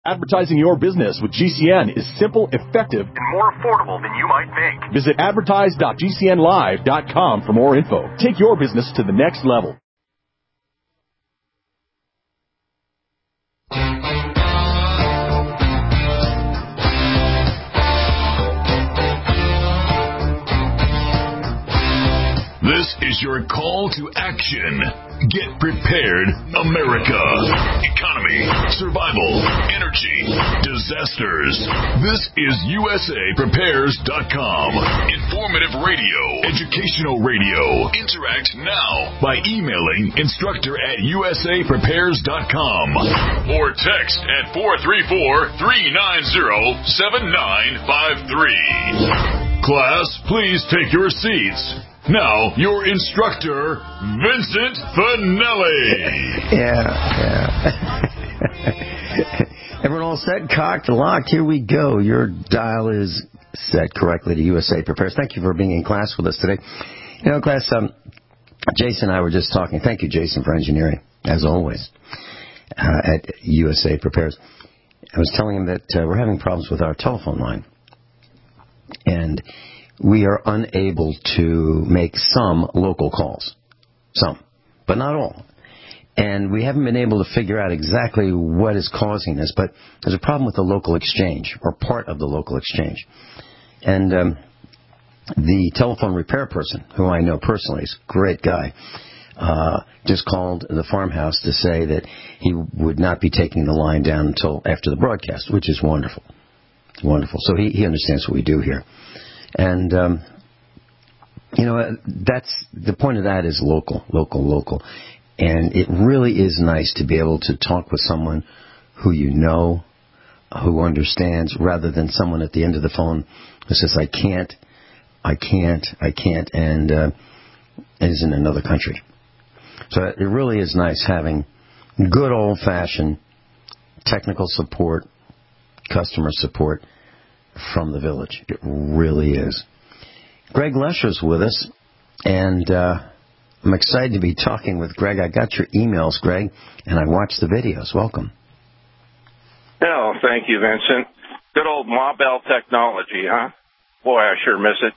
Advertising your business with GCN is simple, effective, and more affordable than you might think. Visit advertise.gcnlive.com for more info. Take your business to the next level. This is your call to action. Get prepared, America. Economy, survival, energy, disasters. This is USAPrepares.com. Informative radio, educational radio. Interact now by emailing instructor@USAPrepares.com or text at 434-390-7953. Class, please take your seats. Now, your instructor, Vincent Finelli. Yeah. Everyone all set, cocked, locked? Here we go. Your dial is set correctly to USA Prepares. Thank you for being in class with us today. You know, class, Jason and I were just talking. Thank you, Jason, for engineering, as always, at USA Prepares. I was telling him that we're having problems with our telephone line. And we are unable to make some local calls. Some, but not all. And we haven't been able to figure out exactly what is causing this, but there's a problem with the local exchange, or part of the local exchange. And the telephone repair person, who I know personally, is a great guy, just called the farmhouse to say that he would not be taking the line down until after the broadcast, which is wonderful. Wonderful. So he understands what we do here. And, you know, that's the point of that is local. And it really is nice to be able to talk with someone who you know, who understands, rather than someone at the end of the phone who says, I can't, and is in another country. So it really is nice having good old-fashioned technical support, customer support from the village. It really is. Greg Lesher's with us, and I'm excited to be talking with Greg. I got your emails, Greg, and I watched the videos. Welcome. Oh, thank you, Vincent. Good old Ma Bell technology, huh? Boy, I sure miss it.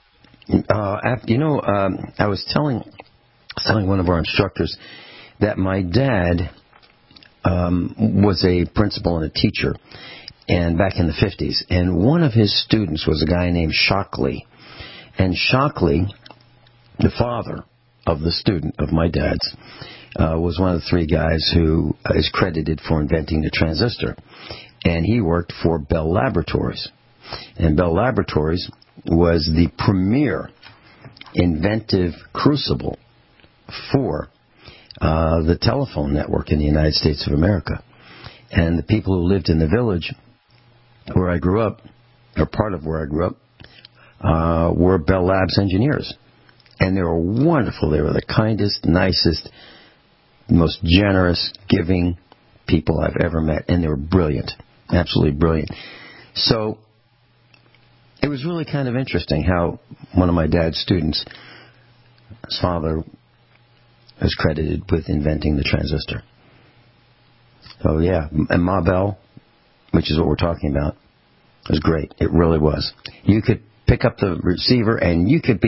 I was telling one of our instructors that my dad was a principal and a teacher, and back in the 50s, and one of his students was a guy named Shockley. And Shockley, the father of the student of my dad's, was one of the three guys who is credited for inventing the transistor. And he worked for Bell Laboratories. And Bell Laboratories was the premier inventive crucible for the telephone network in the United States of America. And the people who lived in the village where I grew up, or part of where I grew up, were Bell Labs engineers. And they were wonderful. They were the kindest, nicest, most generous, giving people I've ever met. And they were brilliant, absolutely brilliant. So it was really kind of interesting how one of my dad's students, his father, was credited with inventing the transistor. So yeah, and Ma Bell, which is what we're talking about, was great. It really was. You could pick up the receiver and you could be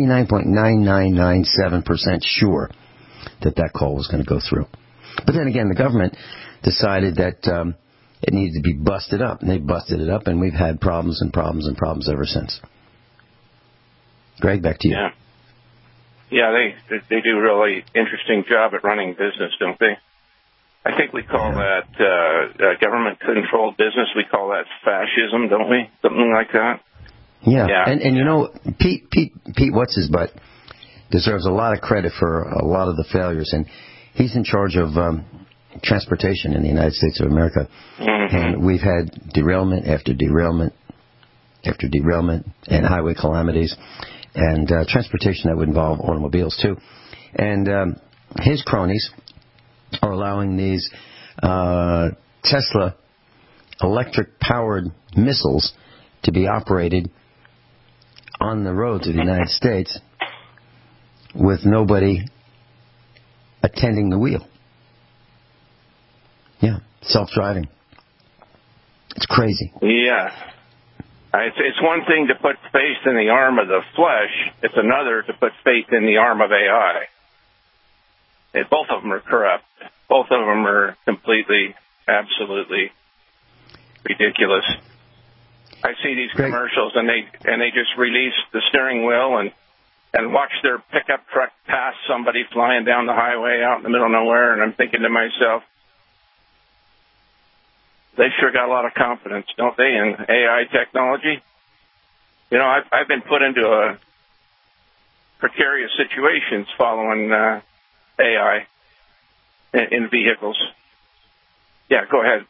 99.9997% sure that call was going to go through. But then again, the government decided that it needed to be busted up, and they busted it up, and we've had problems ever since. Greg, back to you. Yeah, they do a really interesting job at running business, don't they? I think we call that government-controlled business. We call that fascism, don't we? Something like that. Yeah. And you know, Pete, what's his butt, deserves a lot of credit for a lot of the failures, and he's in charge of transportation in the United States of America. Mm-hmm. And we've had derailment after derailment after derailment, and highway calamities, and transportation that would involve automobiles too. And his cronies are allowing these Tesla electric-powered missiles to be operated on the roads of the United States with nobody attending the wheel. Yeah, self-driving. It's crazy. Yeah. It's one thing to put faith in the arm of the flesh. It's another to put faith in the arm of AI. Both of them are corrupt. Both of them are completely, absolutely ridiculous. I see these commercials, and they just release the steering wheel and watch their pickup truck pass somebody flying down the highway out in the middle of nowhere, and I'm thinking to myself, they sure got a lot of confidence, don't they, in AI technology? You know, I've been put into precarious situations following AI in vehicles. Yeah, go ahead.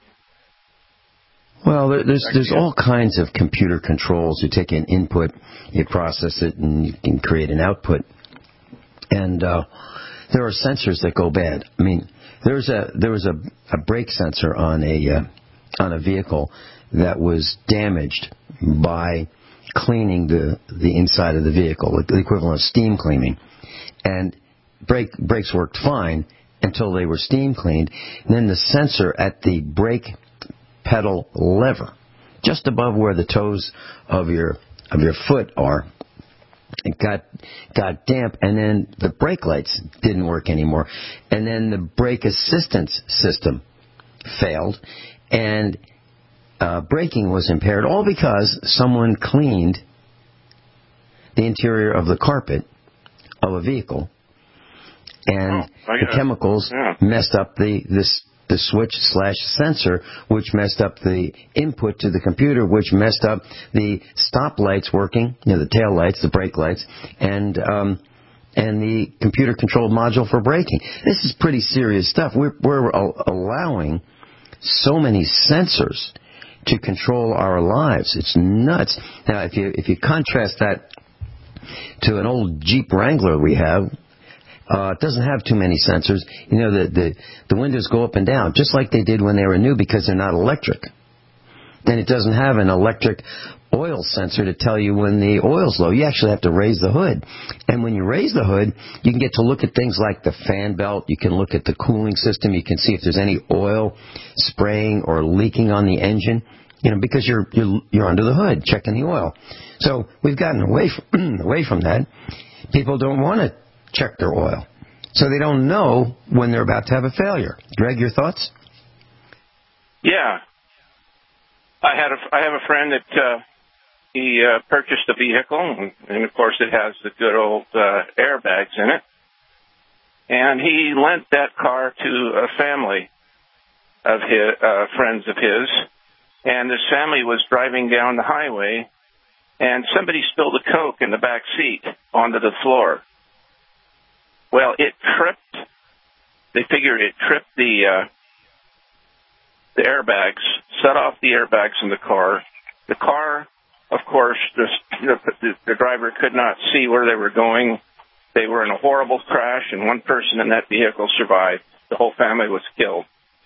Well, there's all kinds of computer controls. You take an input, you process it, and you can create an output. And there are sensors that go bad. I mean, there was a brake sensor on a vehicle that was damaged by cleaning the inside of the vehicle, the equivalent of steam cleaning. And brakes worked fine until they were steam cleaned. And then the sensor at the brake pedal lever, just above where the toes of your foot are, it got damp, and then the brake lights didn't work anymore, and then the brake assistance system failed, and braking was impaired, all because someone cleaned the interior of the carpet of a vehicle, and the chemicals messed up the switch/sensor, which messed up the input to the computer, which messed up the stop lights working, the tail lights, the brake lights, and the computer-controlled module for braking. This is pretty serious stuff. We're allowing so many sensors to control our lives. It's nuts. Now, if you contrast that to an old Jeep Wrangler we have, it doesn't have too many sensors. You know, the windows go up and down, just like they did when they were new, because they're not electric. Then it doesn't have an electric oil sensor to tell you when the oil's low. You actually have to raise the hood. And when you raise the hood, you can get to look at things like the fan belt. You can look at the cooling system. You can see if there's any oil spraying or leaking on the engine, because you're under the hood checking the oil. So we've gotten away from that. People don't want to check their oil, so they don't know when they're about to have a failure. Greg, your thoughts? Yeah, I have a friend that he purchased a vehicle, and of course it has the good old airbags in it, and he lent that car to a family of his friends of his, and this family was driving down the highway, and somebody spilled a Coke in the back seat onto the floor. Well, it tripped. They figured it tripped the airbags, set off the airbags in the car. The car, of course, the driver could not see where they were going. They were in a horrible crash, and one person in that vehicle survived. The whole family was killed.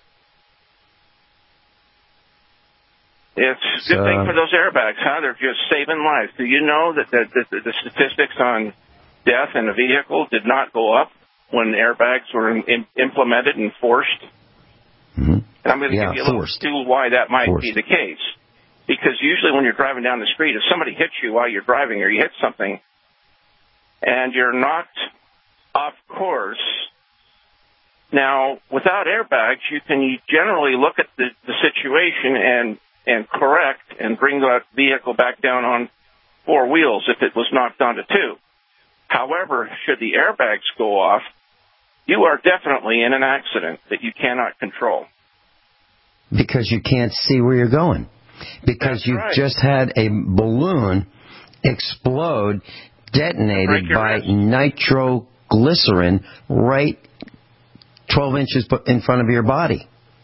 It's a good thing for those airbags, huh? They're just saving lives. Do you know that the statistics on death in a vehicle did not go up when airbags were implemented and forced? Mm-hmm. And I'm going to give you a little clue why that might be the case. Because usually when you're driving down the street, if somebody hits you while you're driving or you hit something and you're knocked off course, now without airbags, you can generally look at the situation and correct and bring the vehicle back down on four wheels if it was knocked onto two. However, should the airbags go off, you are definitely in an accident that you cannot control. Because you can't see where you're going. Because you've just had a balloon explode, detonated by nitroglycerin right 12 inches in front of your body.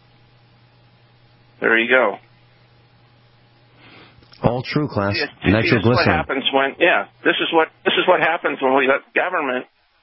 There you go. All true, class. Nitroglycerin. This is what happens this is what happens when we let the government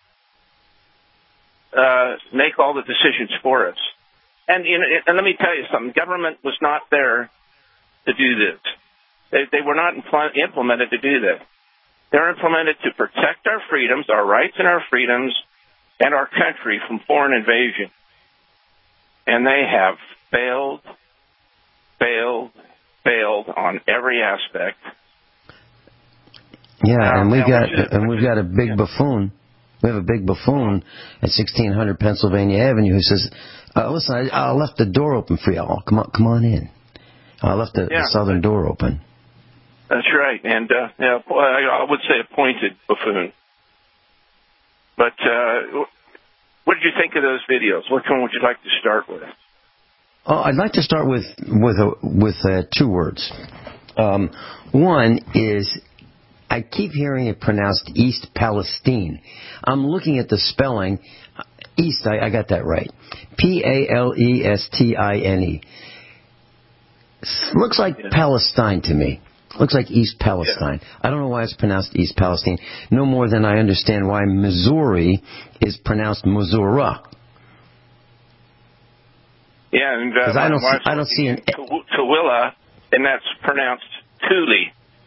make all the decisions for us. And and let me tell you something. Government was not there to do this. They were not implemented to do this. They're implemented to protect our freedoms, our rights and our freedoms, and our country from foreign invasion. And they have failed, failed on every aspect. Yeah, and we've got a big buffoon. We have a big buffoon at 1600 Pennsylvania Avenue who says, "Listen, I left the door open for y'all. Come on in. I left the southern door open." That's right, and I would say a pointed buffoon. But what did you think of those videos? Which one would you like to start with? I'd like to start with 2 words. One is, I keep hearing it pronounced East Palestine. I'm looking at the spelling. East, I got that right. Palestine. Looks like Palestine to me. Looks like East Palestine. Yeah. I don't know why it's pronounced East Palestine. No more than I understand why Missouri is pronounced Missouri. Yeah, and I don't see an Tooele, and that's pronounced Thule.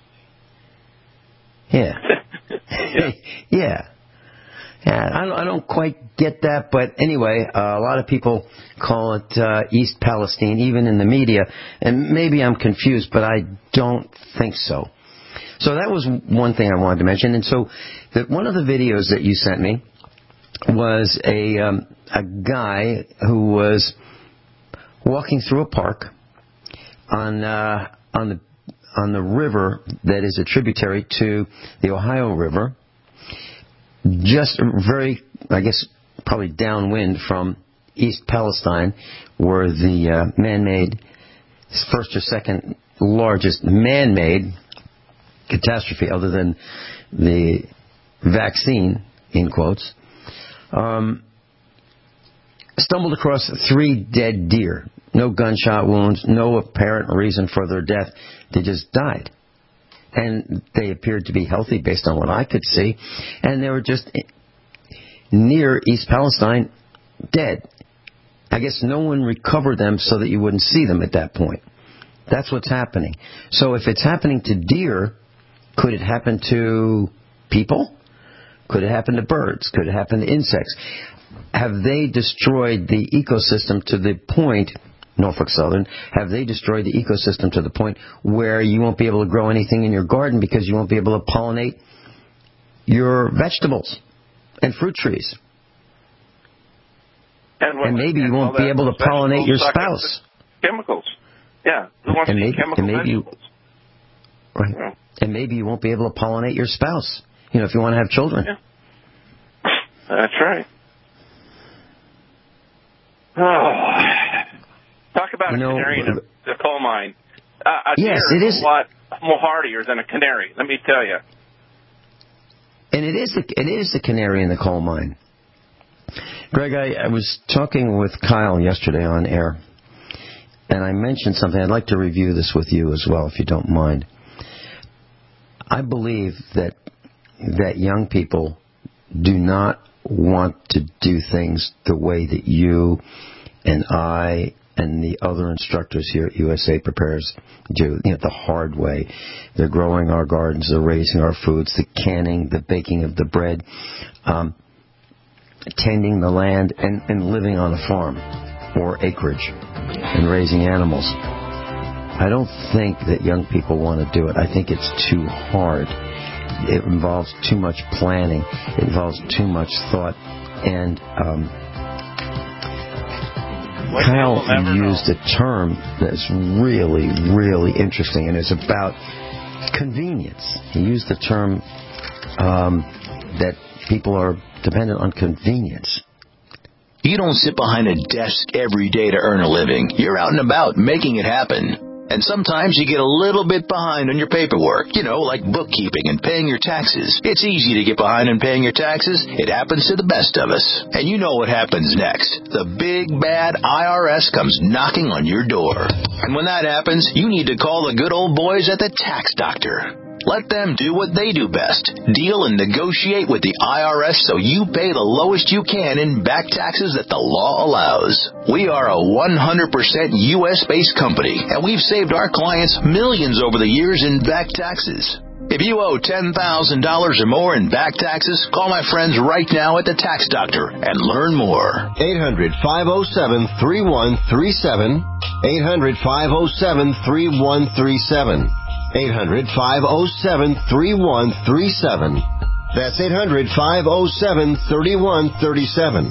Yeah. Yeah. I don't quite get that, but anyway, a lot of people call it East Palestine, even in the media, and maybe I'm confused, but I don't think so. So that was one thing I wanted to mention, and so one of the videos that you sent me was a guy who was walking through a park on the river that is a tributary to the Ohio River, just very, I guess, probably downwind from East Palestine, where the man-made, first or second largest man-made catastrophe, other than the vaccine, in quotes, stumbled across 3 dead deer. No gunshot wounds, no apparent reason for their death. They just died. And they appeared to be healthy based on what I could see. And they were just near East Palestine, dead. I guess no one recovered them so that you wouldn't see them at that point. That's what's happening. So if it's happening to deer, could it happen to people? Could it happen to birds? Could it happen to insects? Have they destroyed the ecosystem to the point, Norfolk Southern, have they destroyed the ecosystem to the point where you won't be able to grow anything in your garden because you won't be able to pollinate your vegetables and fruit trees? And maybe you won't be able to pollinate your spouse. Chemicals. Yeah. Who wants to eat chemical vegetables? Right. Yeah. And maybe you won't be able to pollinate your spouse, if you want to have children. Yeah. That's right. Oh. Talk about a canary in the coal mine. Yes, it is a lot more hardier than a canary, let me tell you. And it is the canary in the coal mine. Greg, I was talking with Kyle yesterday on air, and I mentioned something. I'd like to review this with you as well, if you don't mind. I believe that young people do not want to do things the way that you and I and the other instructors here at USA Prepares do, the hard way. They're growing our gardens, they're raising our foods, the canning, the baking of the bread, tending the land, and living on a farm or acreage and raising animals. I don't think that young people want to do it. I think it's too hard. It involves too much planning. It involves too much thought. And Kyle used a term that's really, really interesting, and it's about convenience. He used the term that people are dependent on convenience. You don't sit behind a desk every day to earn a living. You're out and about making it happen. And sometimes you get a little bit behind on your paperwork, like bookkeeping and paying your taxes. It's easy to get behind on paying your taxes. It happens to the best of us. And you know what happens next. The big, bad IRS comes knocking on your door. And when that happens, you need to call the good old boys at the Tax Doctor. Let them do what they do best. Deal and negotiate with the IRS so you pay the lowest you can in back taxes that the law allows. We are a 100% U.S.-based company, and we've saved our clients millions over the years in back taxes. If you owe $10,000 or more in back taxes, call my friends right now at the Tax Doctor and learn more. 800-507-3137. 800-507-3137. 800-507-3137. That's 800-507-3137.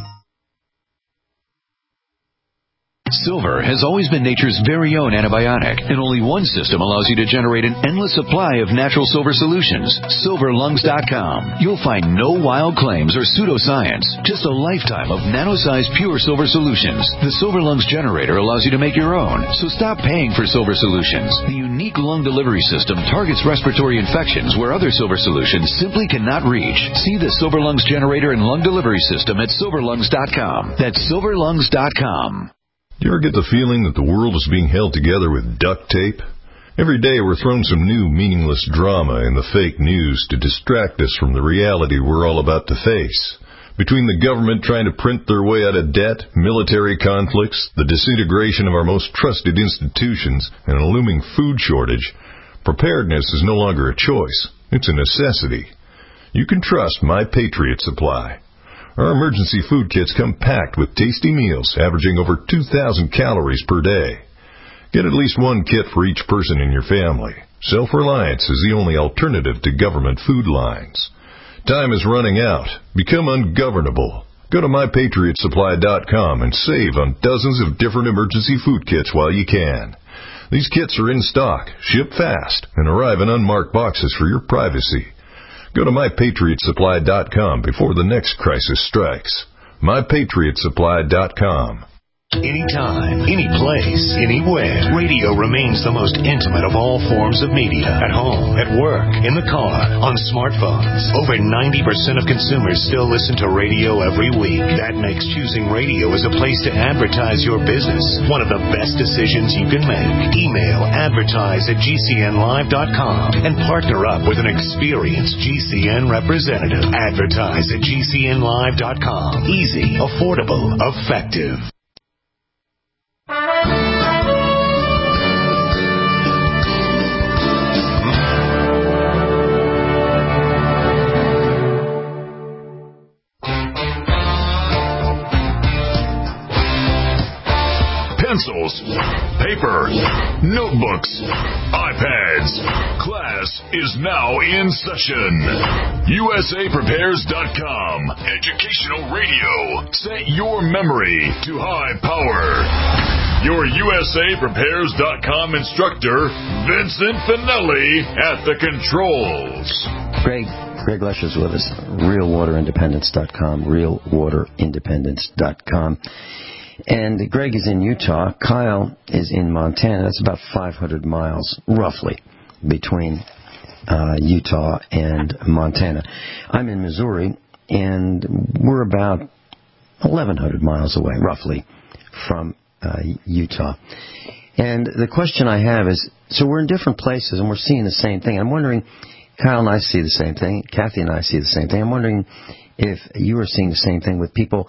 Silver has always been nature's very own antibiotic, and only one system allows you to generate an endless supply of natural silver solutions. SilverLungs.com. You'll find no wild claims or pseudoscience, just a lifetime of nano-sized pure silver solutions. The Silver Lungs generator allows you to make your own, so stop paying for silver solutions. The unique lung delivery system targets respiratory infections where other silver solutions simply cannot reach. See the Silver Lungs generator and lung delivery system at SilverLungs.com. That's SilverLungs.com. Do you ever get the feeling that the world is being held together with duct tape? Every day we're thrown some new meaningless drama in the fake news to distract us from the reality we're all about to face. Between the government trying to print their way out of debt, military conflicts, the disintegration of our most trusted institutions, and a looming food shortage, preparedness is no longer a choice. It's a necessity. You can trust My Patriot Supply. Our emergency food kits come packed with tasty meals averaging over 2,000 calories per day. Get at least one kit for each person in your family. Self-reliance is the only alternative to government food lines. Time is running out. Become ungovernable. Go to MyPatriotSupply.com and save on dozens of different emergency food kits while you can. These kits are in stock, ship fast, and arrive in unmarked boxes for your privacy. Go to MyPatriotSupply.com before the next crisis strikes. MyPatriotSupply.com. Anytime, any place, anywhere, radio remains the most intimate of all forms of media. At home, at work, in the car, on smartphones. Over 90% of consumers still listen to radio every week. That makes choosing radio as a place to advertise your business one of the best decisions you can make. Email advertise@gcnlive.com and partner up with an experienced GCN representative. Advertise@gcnlive.com. Easy, affordable, effective. Pencils, paper, notebooks, iPads. Class is now in session. USAPrepares.com. Educational radio. Set your memory to high power. Your USAPrepares.com instructor, Vincent Finelli, at the controls. Greg Lesher's with us. RealWaterIndependence.com. RealWaterIndependence.com. And Greg is in Utah. Kyle is in Montana. That's about 500 miles, roughly, between Utah and Montana. I'm in Missouri, and we're about 1,100 miles away, roughly, from Utah. And the question I have is, so we're in different places, and we're seeing the same thing. I'm wondering, Kyle and I see the same thing. Kathy and I see the same thing. I'm wondering if you are seeing the same thing with people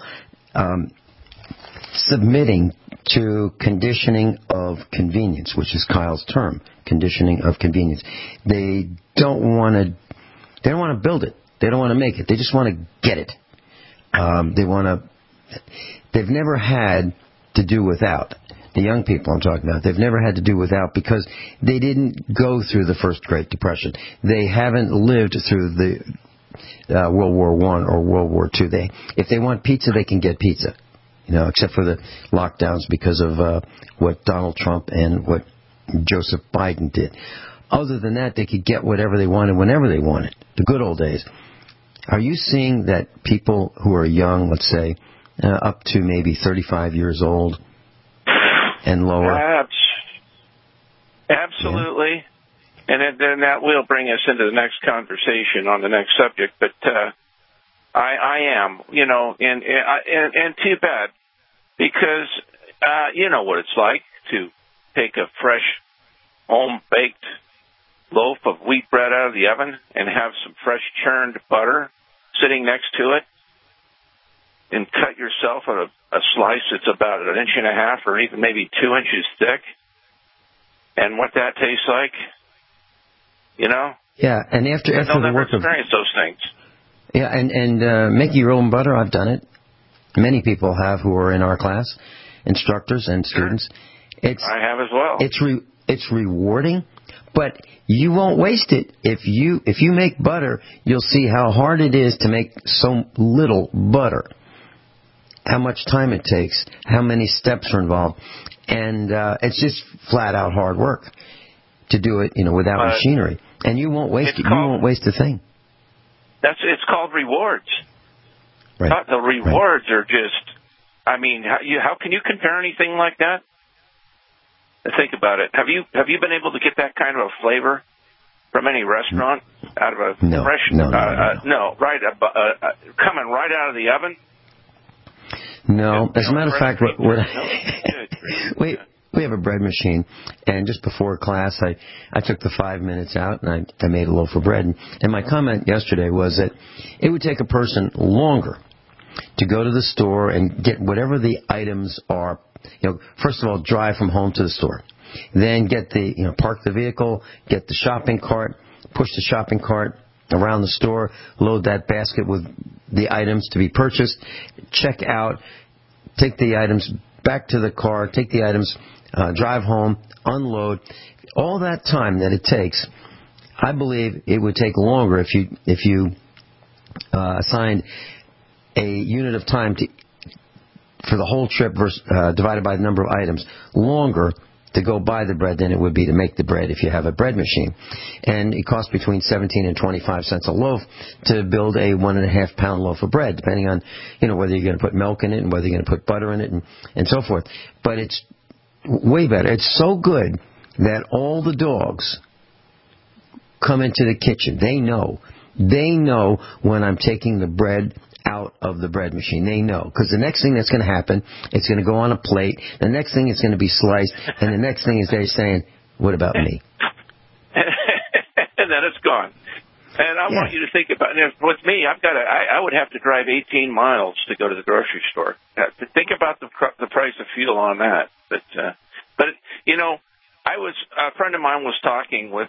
submitting to conditioning of convenience, which is Kyle's term, conditioning of convenience. They don't want to build it. They don't want to make it. They just want to get it. They've never had to do without. The young people I'm talking about, they've never had to do without because they didn't go through the first Great Depression. They haven't lived through the World War I or World War II. If they want pizza, they can get pizza. Except for the lockdowns because of what Donald Trump and what Joseph Biden did. Other than that, they could get whatever they wanted whenever they wanted. The good old days. Are you seeing that people who are young, let's say, up to maybe 35 years old and lower? Absolutely. Yeah. And then that will bring us into the next conversation on the next subject. But I am, and too bad, because you know what it's like to take a fresh, home-baked loaf of wheat bread out of the oven and have some fresh churned butter sitting next to it, and cut yourself a slice that's about 1.5 inches or even maybe 2 inches thick, and what that tastes like, Yeah, and after the work of experience those things. Yeah, and making your own butter, I've done it. Many people have who are in our class, instructors and students. I have as well. It's rewarding, but you won't waste it. If you make butter, you'll see how hard it is to make so little butter. How much time it takes, how many steps are involved, and it's just flat out hard work to do it, without machinery. And you won't waste it. You won't waste a thing. It's called rewards. Right. The rewards are just. I mean, how can you compare anything like that? Think about it. Have you been able to get that kind of a flavor from any restaurant out of a fresh? No. Right, coming right out of the oven. No, as a matter of fact, we have a bread machine, and just before class, I took the 5 minutes out and I made a loaf of bread. And my comment yesterday was that it would take a person longer to go to the store and get whatever the items are. First of all, drive from home to the store. Then get park the vehicle, get the shopping cart, push the shopping cart around the store, load that basket with the items to be purchased, check out, take the items back to the car, take the items, drive home, unload. All that time that it takes, I believe it would take longer if you assigned a unit of time for the whole trip versus, divided by the number of items, longer to go buy the bread than it would be to make the bread if you have a bread machine. And it costs between 17 and 25 cents a loaf to build a 1.5 pound loaf of bread, depending on, whether you're going to put milk in it and whether you're going to put butter in it and so forth. But it's way better. It's so good that all the dogs come into the kitchen. They know when I'm taking the bread out of the bread machine. They know. Because the next thing that's going to happen, it's going to go on a plate. The next thing is going to be sliced. And the next thing is they're saying, what about me? And then it's gone. And I want you to think about it. With me, I would have to drive 18 miles to go to the grocery store. Think about the price of fuel on that. But a friend of mine was talking with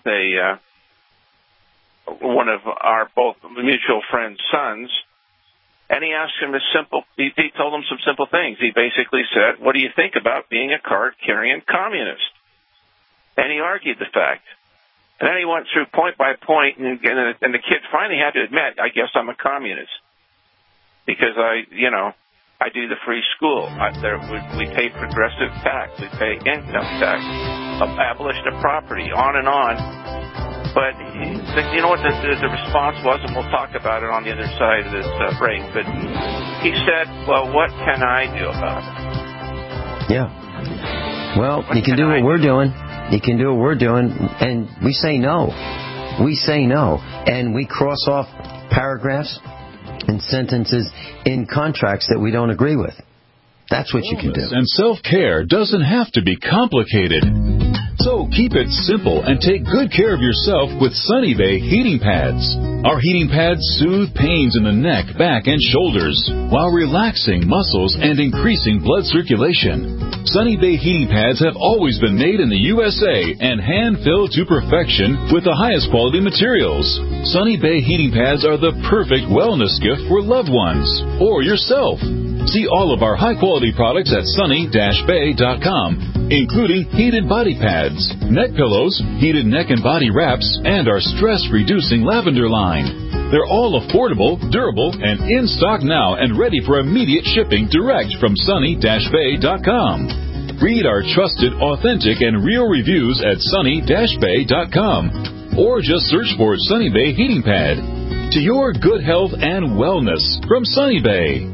one of our both mutual friends' sons, and he asked him he told him some simple things. He basically said, what do you think about being a card-carrying communist? And he argued the fact. And then he went through point by point, and the kid finally had to admit, I guess I'm a communist. Because I do the free school. We pay progressive tax. We pay income tax. Abolition of property, on and on. But you know what the response was, and we'll talk about it on the other side of this break. But he said, well, what can I do about it? Yeah. Well, you can do what we're doing. You can do what we're doing, and we say no. We say no. And we cross off paragraphs and sentences in contracts that we don't agree with. That's what you can do. And self-care doesn't have to be complicated. So keep it simple and take good care of yourself with Sunny Bay heating pads. Our heating pads soothe pains in the neck, back, and shoulders while relaxing muscles and increasing blood circulation. Sunny Bay heating pads have always been made in the USA and hand-filled to perfection with the highest quality materials. Sunny Bay heating pads are the perfect wellness gift for loved ones or yourself. See all of our high-quality products at sunny-bay.com, including heated body pads, neck pillows, heated neck and body wraps, and our stress-reducing lavender line. They're all affordable, durable, and in stock now and ready for immediate shipping direct from sunny-bay.com. Read our trusted, authentic, and real reviews at sunny-bay.com, or just search for Sunny Bay Heating Pad. To your good health and wellness from Sunny Bay.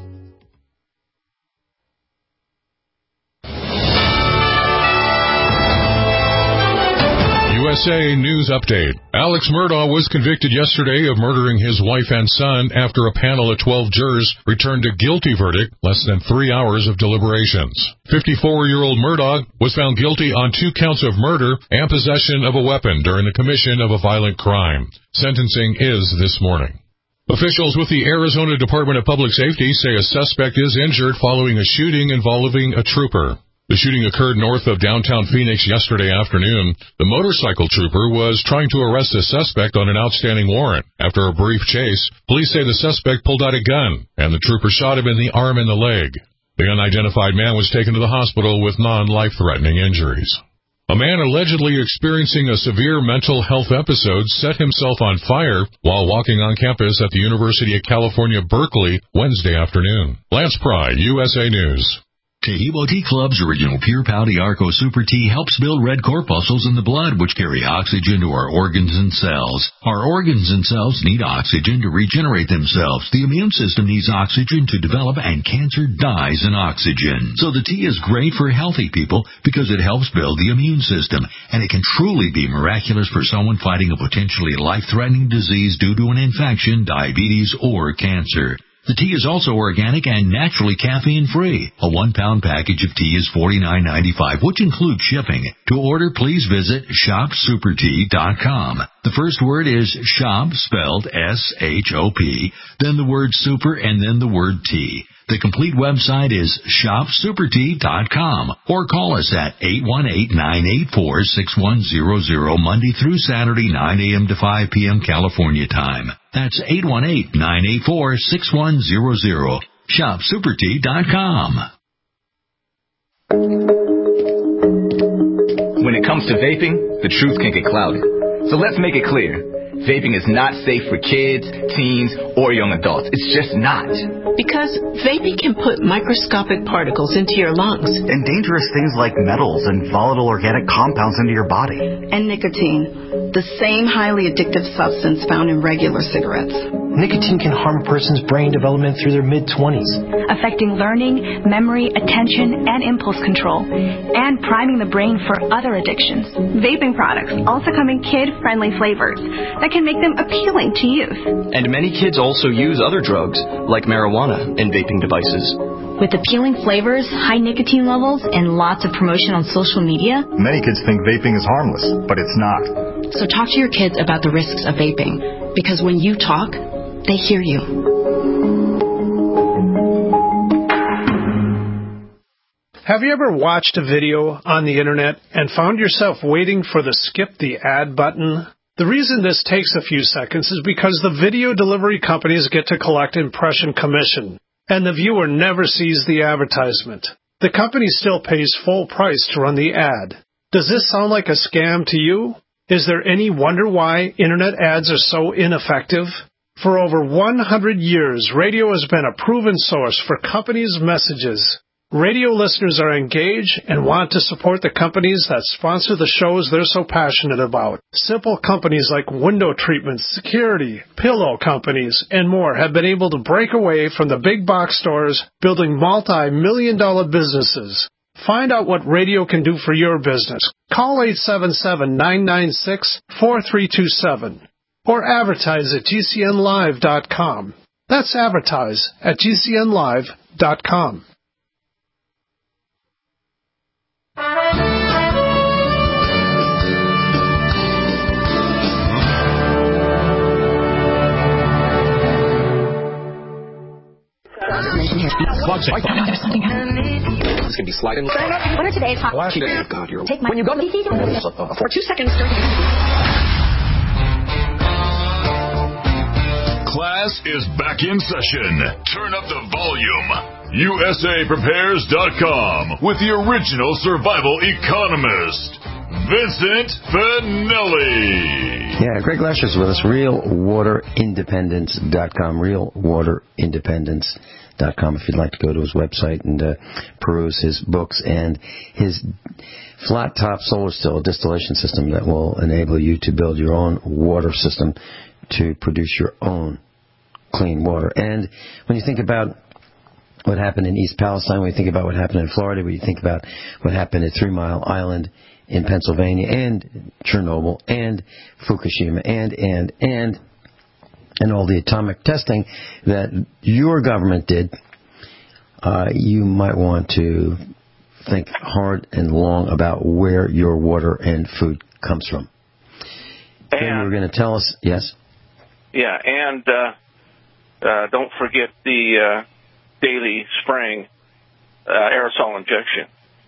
USA News Update. Alex Murdaugh was convicted yesterday of murdering his wife and son after a panel of 12 jurors returned a guilty verdict less than 3 hours of deliberations. 54-year-old Murdaugh was found guilty on 2 counts of murder and possession of a weapon during the commission of a violent crime. Sentencing is this morning. Officials with the Arizona Department of Public Safety say a suspect is injured following a shooting involving a trooper. The shooting occurred north of downtown Phoenix yesterday afternoon. The motorcycle trooper was trying to arrest a suspect on an outstanding warrant. After a brief chase, police say the suspect pulled out a gun, and the trooper shot him in the arm and the leg. The unidentified man was taken to the hospital with non-life-threatening injuries. A man allegedly experiencing a severe mental health episode set himself on fire while walking on campus at the University of California, Berkeley, Wednesday afternoon. Lance Pry, USA News. Tahibo Tea Club's original Pure Pouty Arco Super Tea helps build red corpuscles in the blood, which carry oxygen to our organs and cells. Our organs and cells need oxygen to regenerate themselves. The immune system needs oxygen to develop, and cancer dies in oxygen. So the tea is great for healthy people because it helps build the immune system, and it can truly be miraculous for someone fighting a potentially life-threatening disease due to an infection, diabetes, or cancer. The tea is also organic and naturally caffeine-free. A 1-pound package of tea is $49.95, which includes shipping. To order, please visit shopsupertea.com. The first word is shop, spelled S-H-O-P, then the word super, and then the word tea. The complete website is shopsupertea.com, or call us at 818-984-6100, Monday through Saturday, 9 a.m. to 5 p.m. California time. That's 818-984-6100. shopsupertea.com. When it comes to vaping, the truth can get clouded. So let's make it clear. Vaping is not safe for kids, teens, or young adults. It's just not. Because vaping can put microscopic particles into your lungs. And dangerous things like metals and volatile organic compounds into your body. And nicotine, the same highly addictive substance found in regular cigarettes. Nicotine can harm a person's brain development through their mid-20s, affecting learning, memory, attention, and impulse control, and priming the brain for other addictions. Vaping products also come in kid-friendly flavors that can make them appealing to youth. And many kids also use other drugs, like marijuana, in vaping devices. With appealing flavors, high nicotine levels, and lots of promotion on social media, many kids think vaping is harmless, but it's not. So talk to your kids about the risks of vaping, because when you talk, they hear you. Have you ever watched a video on the internet and found yourself waiting for the skip the ad button? The reason this takes a few seconds is because the video delivery companies get to collect impression commission, and the viewer never sees the advertisement. The company still pays full price to run the ad. Does this sound like a scam to you? Is there any wonder why internet ads are so ineffective? For over 100 years, radio has been a proven source for companies' messages. Radio listeners are engaged and want to support the companies that sponsor the shows they're so passionate about. Simple companies like window treatments, security, pillow companies, and more have been able to break away from the big box stores, building multi-million-dollar businesses. Find out what radio can do for your business. Call 877-996-4327 or advertise at GCNlive.com. That's advertise at GCNlive.com. There's something happening. This can be sliding. What are today's hot? God, you're Take my. When you go to the for 2 seconds. Class is back in session. Turn up the volume. USAPrepares.com with the original survival economist, Vincent Finelli. Yeah, Greg Lesher's with us. RealWaterIndependence.com. RealWaterIndependence.com if you'd like to go to his website and peruse his books and his flat top solar still distillation system that will enable you to build your own water system to produce your own clean water. And when you think about what happened in East Palestine, when you think about what happened in Florida, when you think about what happened at 3 Mile Island in Pennsylvania, and Chernobyl, and Fukushima, and all the atomic testing that your government did, you might want to think hard and long about where your water and food comes from. And you were going to tell us, yes? Yeah, and don't forget the daily spraying aerosol injection.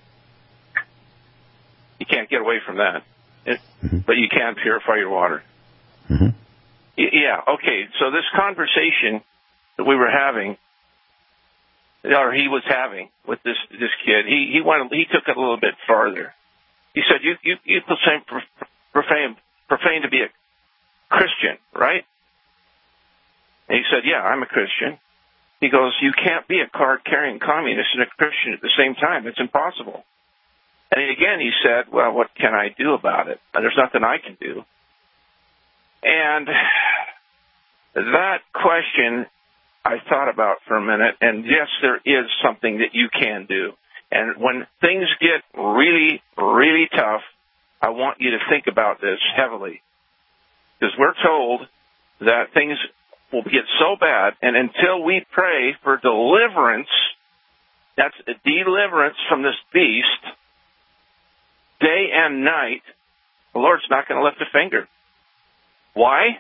You can't get away from that, but you can purify your water. Mm-hmm. Yeah, okay, so this conversation that we were having, or he was having with this kid, he took it a little bit farther. He said, "You profane to be a Christian, right?" And he said, "Yeah, I'm a Christian." He goes, "You can't be a card-carrying communist and a Christian at the same time. It's impossible." And again, he said, "Well, what can I do about it? There's nothing I can do." And that question I thought about for a minute, and yes, there is something that you can do. And when things get really, really tough, I want you to think about this heavily. Because we're told that things will get so bad, and until we pray for deliverance, that's a deliverance from this beast, day and night, the Lord's not going to lift a finger. Why?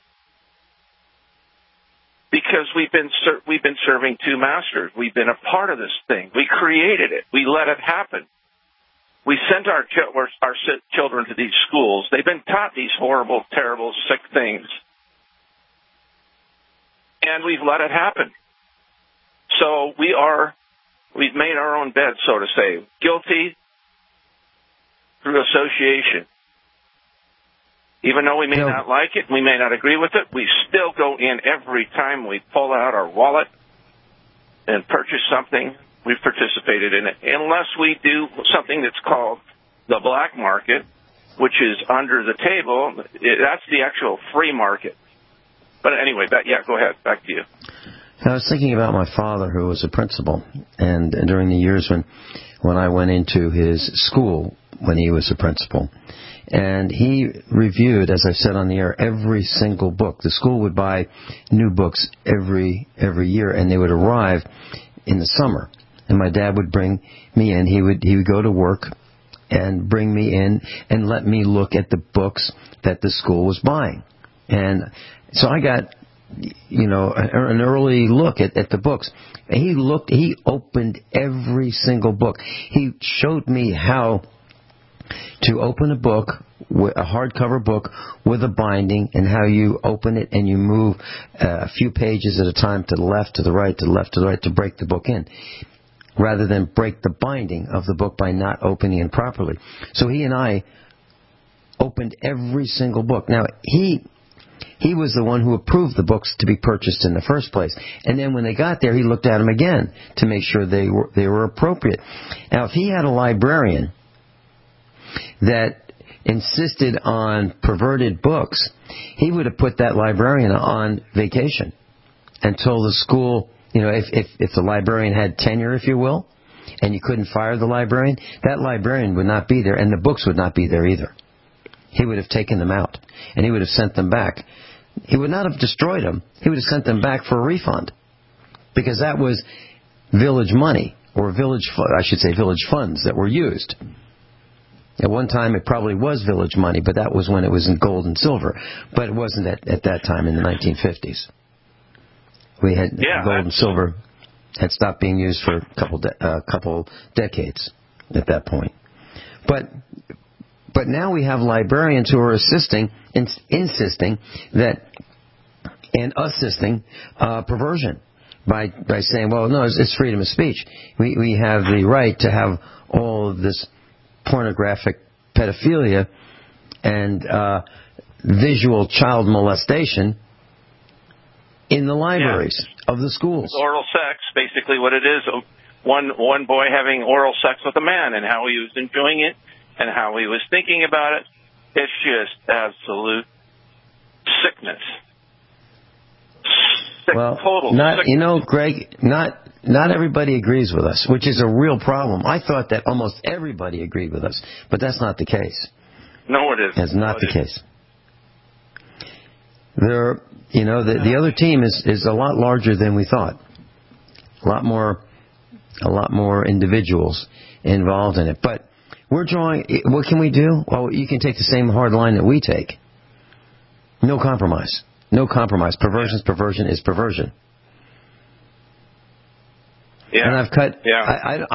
Because we've been serving two masters. We've been a part of this thing. We created it. We let it happen. We sent our children to these schools. They've been taught these horrible, terrible, sick things. And we've let it happen. So we've made our own bed, so to say. Guilty through association. Even though we may not like it, we may not agree with it, we still go in every time we pull out our wallet and purchase something. We've participated in it. Unless we do something that's called the black market, which is under the table, that's the actual free market. But anyway, go ahead. Back to you. I was thinking about my father, who was a principal, and during the years when I went into his school when he was a principal. And he reviewed, as I've said on the air, every single book. The school would buy new books every year, and they would arrive in the summer. And my dad would bring me in. He would go to work and bring me in and let me look at the books that the school was buying. And so I got, an early look at the books. He opened every single book. He showed me how to open a book, a hardcover book with a binding, and how you open it and you move a few pages at a time to the left, to the right, to the left, to the right to break the book in, rather than break the binding of the book by not opening it properly. So he and I opened every single book. Now, he was the one who approved the books to be purchased in the first place. And then when they got there, he looked at them again to make sure they were appropriate. Now, if he had a librarian that insisted on perverted books, he would have put that librarian on vacation until the school, if the librarian had tenure, if you will, and you couldn't fire the librarian, that librarian would not be there, and the books would not be there either. He would have taken them out, and he would have sent them back. He would not have destroyed them. He would have sent them back for a refund, because that was village money, or village funds that were used. At one time, it probably was village money, but that was when it was in gold and silver. But it wasn't at that time in the 1950s. We had gold and silver had stopped being used for a couple decades at that point. But now we have librarians who are insisting that and assisting perversion by saying, well, no, it's freedom of speech. We have the right to have all of this pornographic pedophilia and visual child molestation in the libraries of the schools. It's oral sex, basically what it is. One boy having oral sex with a man, and how he was enjoying it and how he was thinking about it. It's just absolute sickness. Total sickness. Greg, not everybody agrees with us, which is a real problem. I thought that almost everybody agreed with us, but that's not the case. No, it isn't. That's not the case. The other team is a lot larger than we thought. A lot more individuals involved in it. But what can we do? Well, you can take the same hard line that we take. No compromise. No compromise. Perversion is perversion. Yeah. And I've cut. Yeah.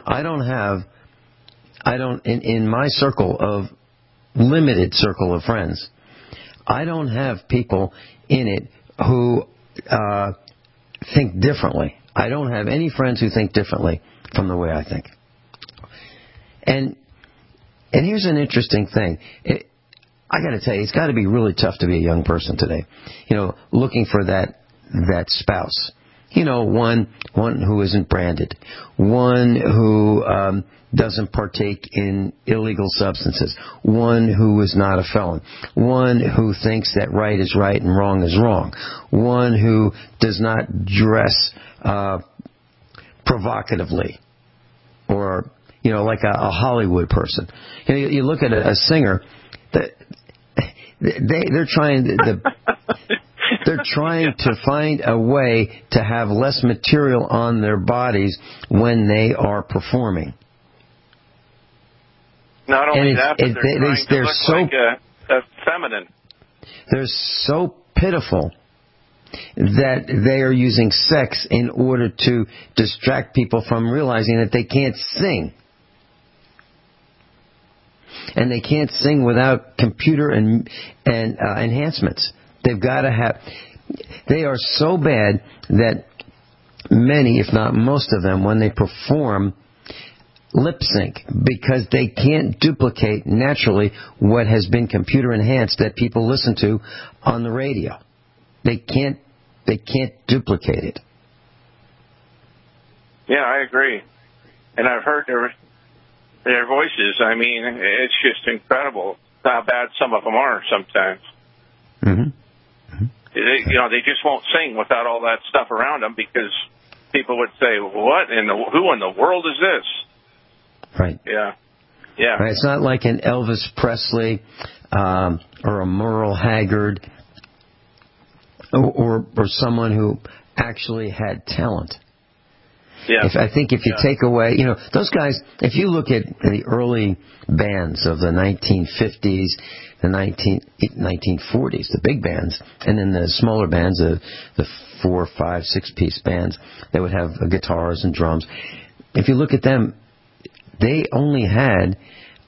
I don't in my limited circle of friends, I don't have people in it who think differently. I don't have any friends who think differently from the way I think. And here's an interesting thing. I got to tell you, it's got to be really tough to be a young person today. Looking for that spouse. One who isn't branded, one who doesn't partake in illegal substances, one who is not a felon, one who thinks that right is right and wrong is wrong, one who does not dress provocatively, or like a Hollywood person. You look at a singer, they're trying they're trying to find a way to have less material on their bodies when they are performing. Not only that, but they're so like a feminine. They're so pitiful that they are using sex in order to distract people from realizing that they can't sing. And they can't sing without computer and enhancements. They've got to have. They are so bad that many, if not most of them, when they perform, lip sync because they can't duplicate naturally what has been computer enhanced that people listen to on the radio. They can't duplicate it. Yeah, I agree. And I've heard their voices. I mean, it's just incredible how bad some of them are sometimes. Mm-hmm. They just won't sing without all that stuff around them because people would say, "What who in the world is this?" Right. Yeah. Right. It's not like an Elvis Presley or a Merle Haggard or someone who actually had talent. Yeah. I think if you take away, those guys, if you look at the early bands of the 1950s, the 1940s, the big bands, and then the smaller bands, the 4, 5, 6-piece bands that would have guitars and drums. If you look at them, they only had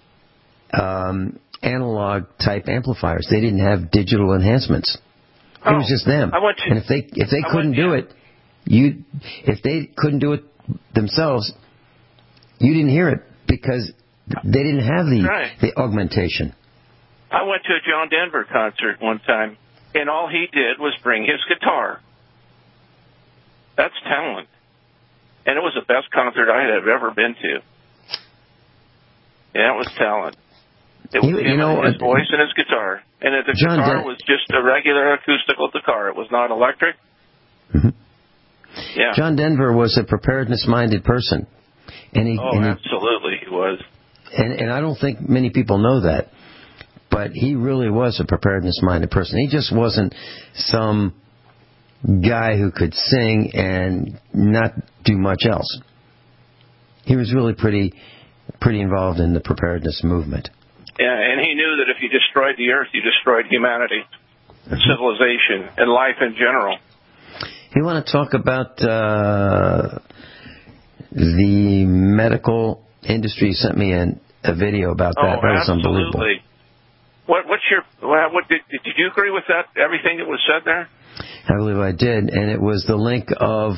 analog type amplifiers. They didn't have digital enhancements. It was just them. And if they couldn't do it, if they couldn't do it themselves, you didn't hear it because they didn't have the augmentation. I went to a John Denver concert one time, and all he did was bring his guitar. That's talent. And it was the best concert I had ever been to. Yeah, it was talent. It was his voice and his guitar. And the guitar was just a regular acoustical guitar. It was not electric. Mm-hmm. Yeah. John Denver was a preparedness-minded person. Absolutely he was. And I don't think many people know that. But he really was a preparedness-minded person. He just wasn't some guy who could sing and not do much else. He was really pretty involved in the preparedness movement. Yeah, and he knew that if you destroyed the earth, you destroyed humanity, civilization, and life in general. You want to talk about the medical industry? You sent me a video about that. That was unbelievable. Did you agree with that? Everything that was said there? I believe I did, and it was the link of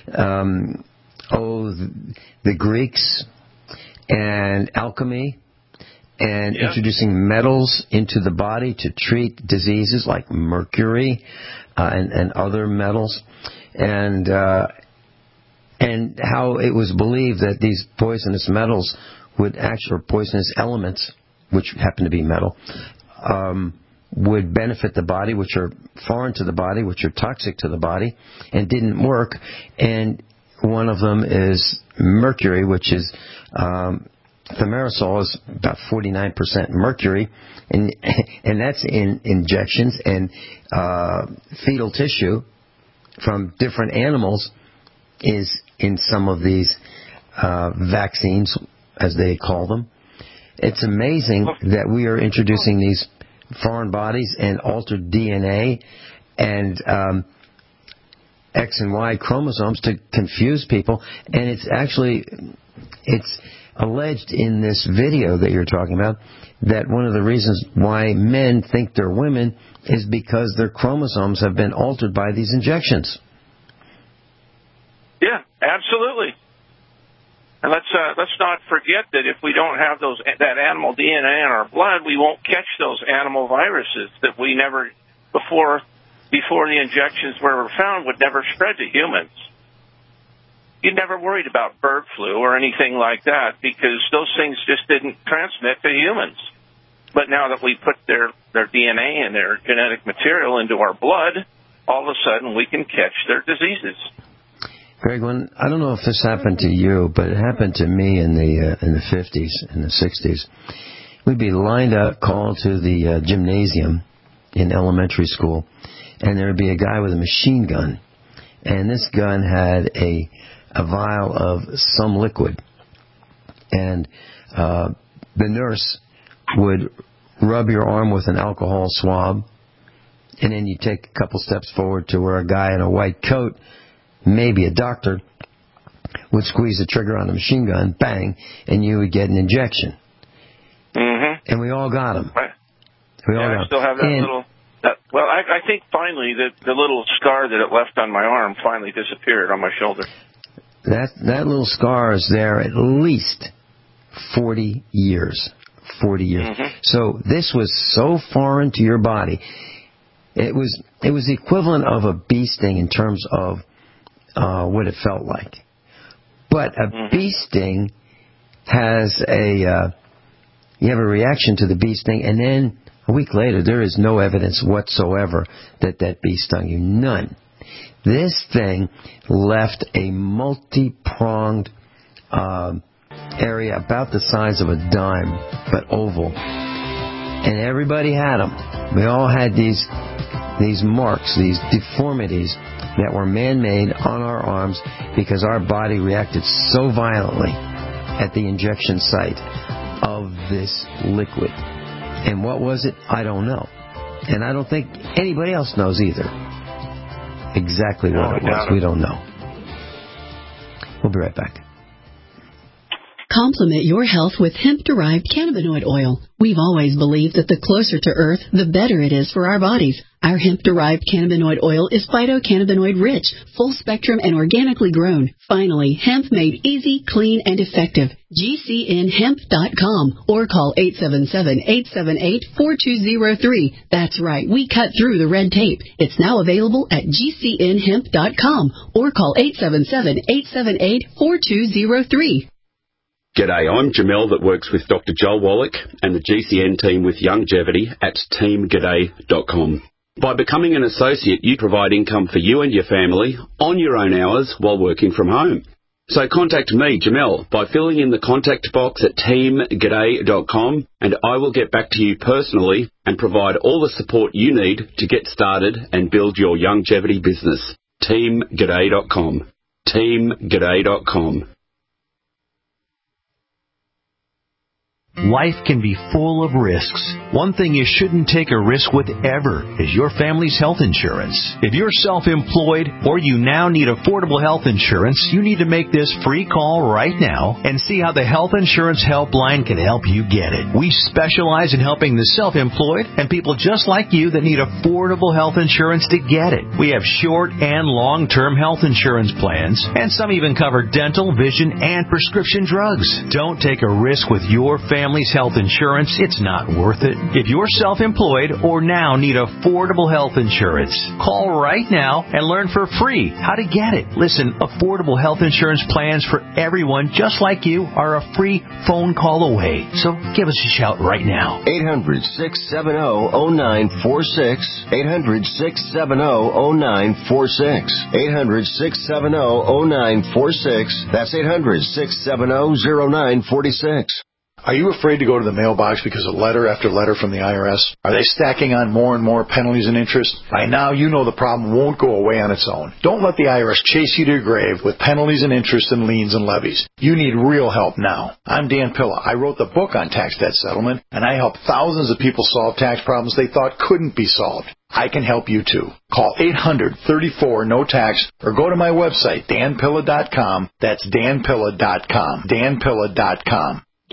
the Greeks and alchemy and introducing metals into the body to treat diseases like mercury and other metals, and how it was believed that these poisonous metals would or poisonous elements, which happen to be metal, would benefit the body, which are foreign to the body, which are toxic to the body, and didn't work. And one of them is mercury, which is thimerosal is about 49% mercury, and that's in injections and fetal tissue from different animals is in some of these vaccines, as they call them. It's amazing that we are introducing these foreign bodies and altered DNA and X and Y chromosomes to confuse people. And it's alleged in this video that you're talking about that one of the reasons why men think they're women is because their chromosomes have been altered by these injections. Yeah, Absolutely. And let's not forget that if we don't have that animal DNA in our blood, we won't catch those animal viruses that we never before the injections were found would never spread to humans. You never worried about bird flu or anything like that because those things just didn't transmit to humans. But now that we put their DNA and their genetic material into our blood, all of a sudden we can catch their diseases. Greg, I don't know if this happened to you, but it happened to me in the 50s, in the 60s. We'd be lined up, called to the gymnasium in elementary school, and there would be a guy with a machine gun, and this gun had a vial of some liquid, and the nurse would rub your arm with an alcohol swab, and then you take a couple steps forward to where a guy in a white coat, maybe a doctor, would squeeze the trigger on the machine gun, bang, and you would get an injection. Mm-hmm. And we all got them. Right. I still have that little... I think finally the little scar that it left on my arm finally disappeared on my shoulder. That little scar is there at least 40 years. 40 years. Mm-hmm. So this was so foreign to your body. It was the equivalent of a bee sting in terms of what it felt like. But a bee sting has you have a reaction to the bee sting, and then a week later there is no evidence whatsoever that bee stung you. None. This thing left a multi-pronged area about the size of a dime, but oval. And everybody had them. We all had these marks, these deformities that were man-made on our arms because our body reacted so violently at the injection site of this liquid. And what was it? I don't know. And I don't think anybody else knows either. Exactly what it was. We don't know. We'll be right back. Complement your health with hemp-derived cannabinoid oil. We've always believed that the closer to Earth, the better it is for our bodies. Our hemp-derived cannabinoid oil is phytocannabinoid-rich, full-spectrum, and organically grown. Finally, hemp made easy, clean, and effective. GCNhemp.com or call 877-878-4203. That's right, we cut through the red tape. It's now available at GCNhemp.com or call 877-878-4203. G'day, I'm Jamel that works with Dr. Joel Wallach and the GCN team with Youngevity at teamg'day.com. By becoming an associate, you provide income for you and your family on your own hours while working from home. So contact me, Jamel, by filling in the contact box at teamg'day.com, and I will get back to you personally and provide all the support you need to get started and build your Youngevity business. teamg'day.com. teamg'day.com. Life can be full of risks. One thing you shouldn't take a risk with ever is your family's health insurance. If you're self-employed or you now need affordable health insurance, you need to make this free call right now and see how the Health Insurance Helpline can help you get it. We specialize in helping the self-employed and people just like you that need affordable health insurance to get it. We have short and long-term health insurance plans, and some even cover dental, vision, and prescription drugs. Don't take a risk with your family's health insurance. It's not worth it. If you're self-employed or now need affordable health insurance, call right now and learn for free how to get it. Listen, affordable health insurance plans for everyone just like you are a free phone call away. So give us a shout right now. 800-670-0946. 800-670-0946. 800-670-0946. That's 800-670-0946. Are you afraid to go to the mailbox because of letter after letter from the IRS? Are they stacking on more and more penalties and interest? By now, you know the problem won't go away on its own. Don't let the IRS chase you to your grave with penalties and interest and liens and levies. You need real help now. I'm Dan Pilla. I wrote the book on tax debt settlement, and I help thousands of people solve tax problems they thought couldn't be solved. I can help you too. Call 800-34-NO-TAX or go to my website, danpilla.com. That's danpilla.com. danpilla.com.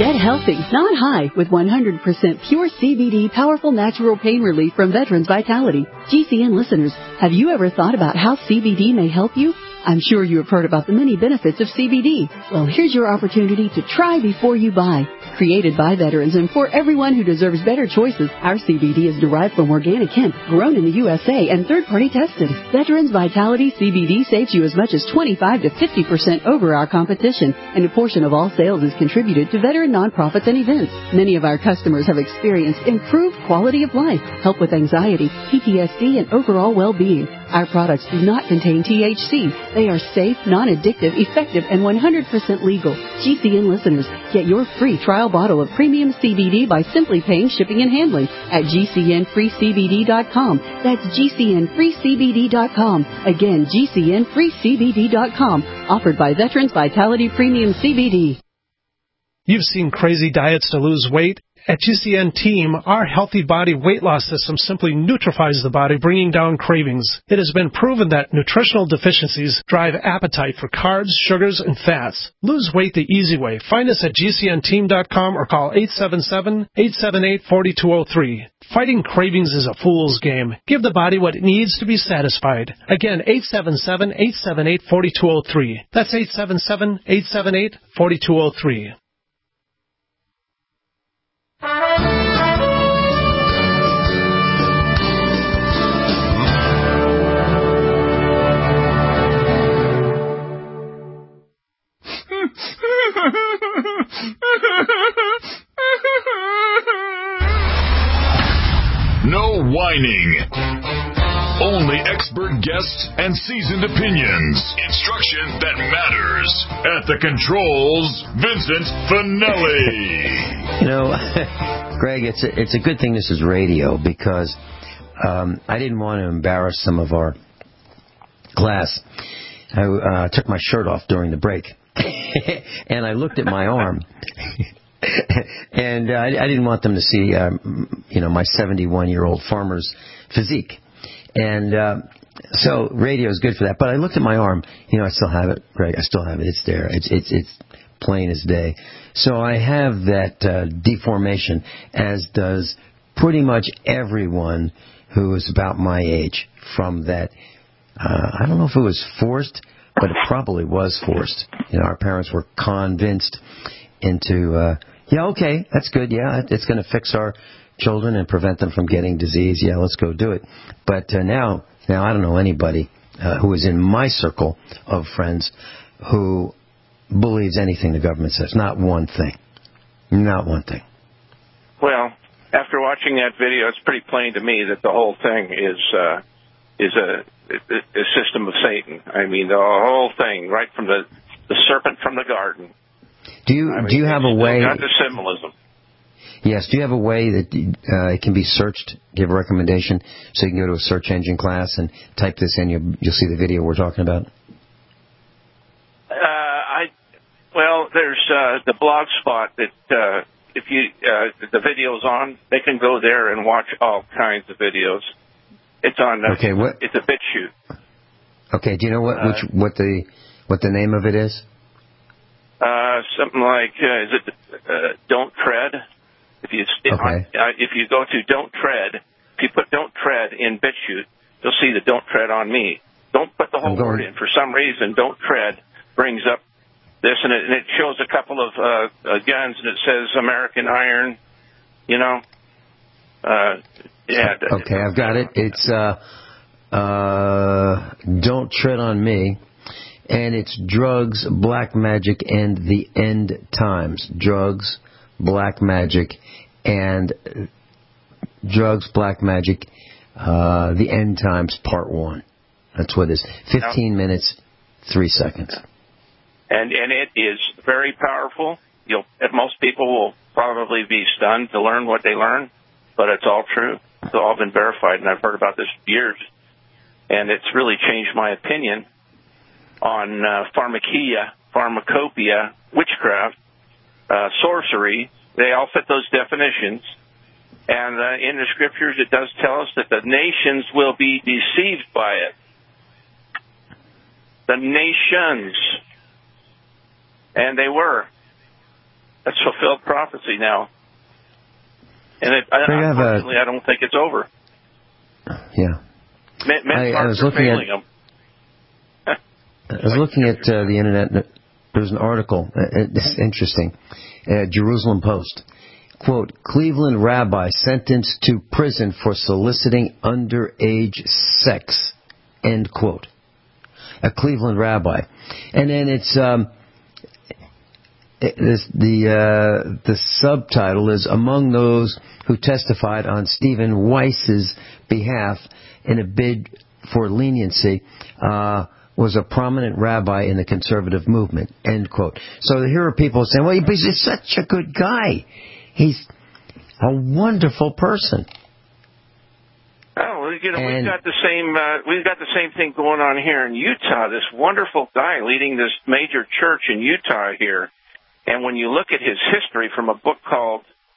Get healthy, not high, with 100% pure CBD powerful natural pain relief from Veterans Vitality. GCN listeners, have you ever thought about how CBD may help you? I'm sure you have heard about the many benefits of CBD. Well, here's your opportunity to try before you buy. Created by veterans and for everyone who deserves better choices, our CBD is derived from organic hemp, grown in the USA, and third-party tested. Veterans Vitality CBD saves you as much as 25 to 50% over our competition, and a portion of all sales is contributed to veteran nonprofits and events. Many of our customers have experienced improved quality of life, help with anxiety, PTSD, and overall well-being. Our products do not contain THC. They are safe, non-addictive, effective, and 100% legal. GCN listeners, get your free trial bottle of premium CBD by simply paying shipping and handling at GCNFreeCBD.com. That's GCNFreeCBD.com. Again, GCNFreeCBD.com. Offered by Veterans Vitality Premium CBD. You've seen crazy diets to lose weight. At GCN Team, our healthy body weight loss system simply neutralizes the body, bringing down cravings. It has been proven that nutritional deficiencies drive appetite for carbs, sugars, and fats. Lose weight the easy way. Find us at GCNteam.com or call 877-878-4203. Fighting cravings is a fool's game. Give the body what it needs to be satisfied. Again, 877-878-4203. That's 877-878-4203. No whining. Only expert guests and seasoned opinions. Instruction that matters. At the controls, Vincent Finelli. You know, Greg, it's a good thing this is radio because I didn't want to embarrass some of our class. I took my shirt off during the break, and I looked at my arm. And I didn't want them to see, my 71-year-old farmer's physique. And so radio is good for that. But I looked at my arm. I still have it, Greg. I still have it. It's there. It's plain as day. So I have that deformation, as does pretty much everyone who is about my age from that. I don't know if it was forced, but it probably was forced. Our parents were convinced into... okay, that's good. Yeah, it's going to fix our children and prevent them from getting disease. Yeah, let's go do it. But now I don't know anybody who is in my circle of friends who believes anything the government says. Not one thing. Not one thing. Well, after watching that video, it's pretty plain to me that the whole thing is a system of Satan. I mean, the whole thing, right from the serpent from the garden. Do you have a way? Got the symbolism. Yes. Do you have a way that it can be searched? Give a recommendation so you can go to a search engine class and type this in. You'll see the video we're talking about. There's the blog spot that if the video's on, they can go there and watch all kinds of videos. It's on. Okay. What? It's a BitChute. Okay. Do you know what the name of it is? Something like, is it Don't Tread? If you go to Don't Tread, if you put Don't Tread in BitChute, you'll see the Don't Tread on me. Don't put the whole word in. For some reason, Don't Tread brings up this, and it shows a couple of guns, and it says American Iron, Okay, I've got it. It's Don't Tread on Me. And it's Drugs, Black Magic, and the End Times. Drugs, Black Magic, and Drugs, Black Magic, the End Times, Part 1. That's what it is. 15 minutes, 3 seconds. And it is very powerful. Most people will probably be stunned to learn what they learn, but it's all true. It's all been verified, and I've heard about this for years. And it's really changed my opinion on pharmacopoeia, witchcraft, sorcery. They all fit those definitions. And in the scriptures, it does tell us that the nations will be deceived by it. The nations. And they were. That's fulfilled prophecy now. And unfortunately, I don't think it's over. Yeah. I was looking at them. I was looking at the internet. There's an article. It's interesting. Jerusalem Post. Quote, Cleveland rabbi sentenced to prison for soliciting underage sex. End quote. A Cleveland rabbi. And then it's the subtitle is among those who testified on Stephen Weiss's behalf in a bid for leniency was a prominent rabbi in the conservative movement, end quote. So here are people saying, well, he's such a good guy. He's a wonderful person. Oh, we've got the same thing going on here in Utah. This wonderful guy leading this major church in Utah here. And when you look at his history from a book called,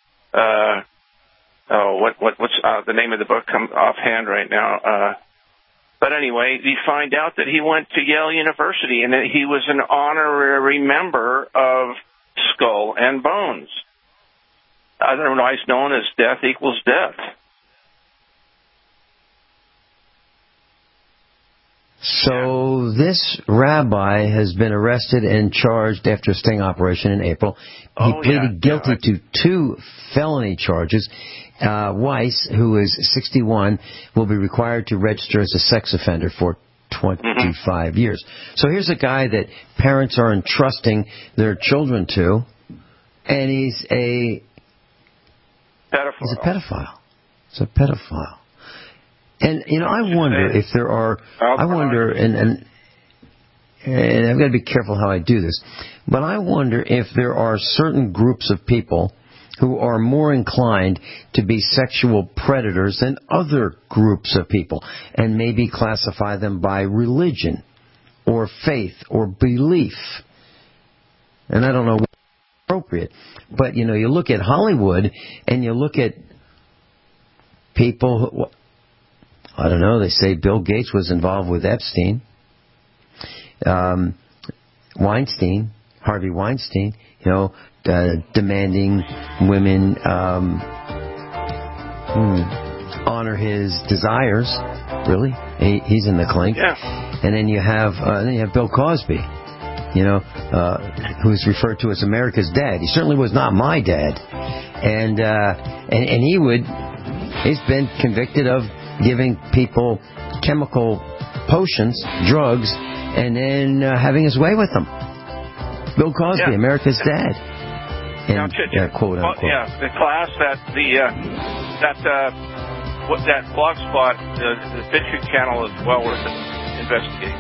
what's the name of the book? Come offhand right now. But anyway, you find out that he went to Yale University and that he was an honorary member of Skull and Bones, otherwise known as Death Equals Death. So this rabbi has been arrested and charged after a sting operation in April. He pleaded guilty to 2 felony charges. Weiss, who is 61, will be required to register as a sex offender for 25 years. So here's a guy that parents are entrusting their children to, and he's a pedophile. He's a pedophile. It's a pedophile. And, I wonder if there are, and I've got to be careful how I do this, but I wonder if there are certain groups of people who are more inclined to be sexual predators than other groups of people, and maybe classify them by religion or faith or belief. And I don't know what's appropriate, but, you look at Hollywood and you look at people who, I don't know, they say Bill Gates was involved with Epstein. Weinstein, Harvey Weinstein, demanding women honor his desires. Really? He's in the clink. Yeah. And then you have Bill Cosby, who's referred to as America's dad. He certainly was not my dad. And he's been convicted of giving people chemical potions, drugs, and then having his way with them. Bill Cosby, America's dad. And quote unquote. The class that Blogspot, the Fishing Channel, is well worth investigating.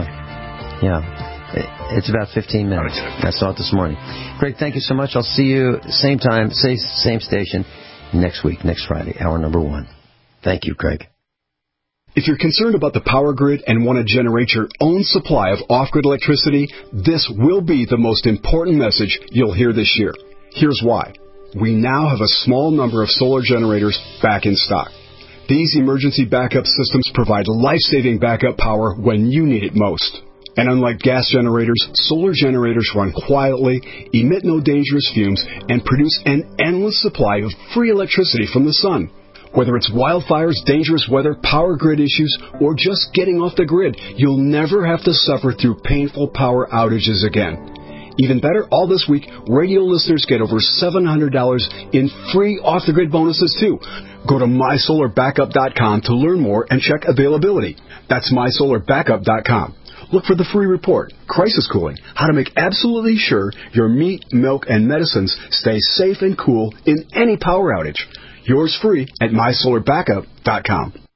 Yeah. It's about 15 minutes. I saw it this morning. Greg, thank you so much. I'll see you same time, same station next week, next Friday, hour number 1. Thank you, Greg. If you're concerned about the power grid and want to generate your own supply of off-grid electricity, this will be the most important message you'll hear this year. Here's why. We now have a small number of solar generators back in stock. These emergency backup systems provide life-saving backup power when you need it most. And unlike gas generators, solar generators run quietly, emit no dangerous fumes, and produce an endless supply of free electricity from the sun. Whether it's wildfires, dangerous weather, power grid issues, or just getting off the grid, you'll never have to suffer through painful power outages again. Even better, all this week, radio listeners get over $700 in free off-the-grid bonuses, too. Go to MySolarBackup.com to learn more and check availability. That's MySolarBackup.com. Look for the free report, Crisis Cooling, how to make absolutely sure your meat, milk, and medicines stay safe and cool in any power outage. Yours free at MySolarBackup.com.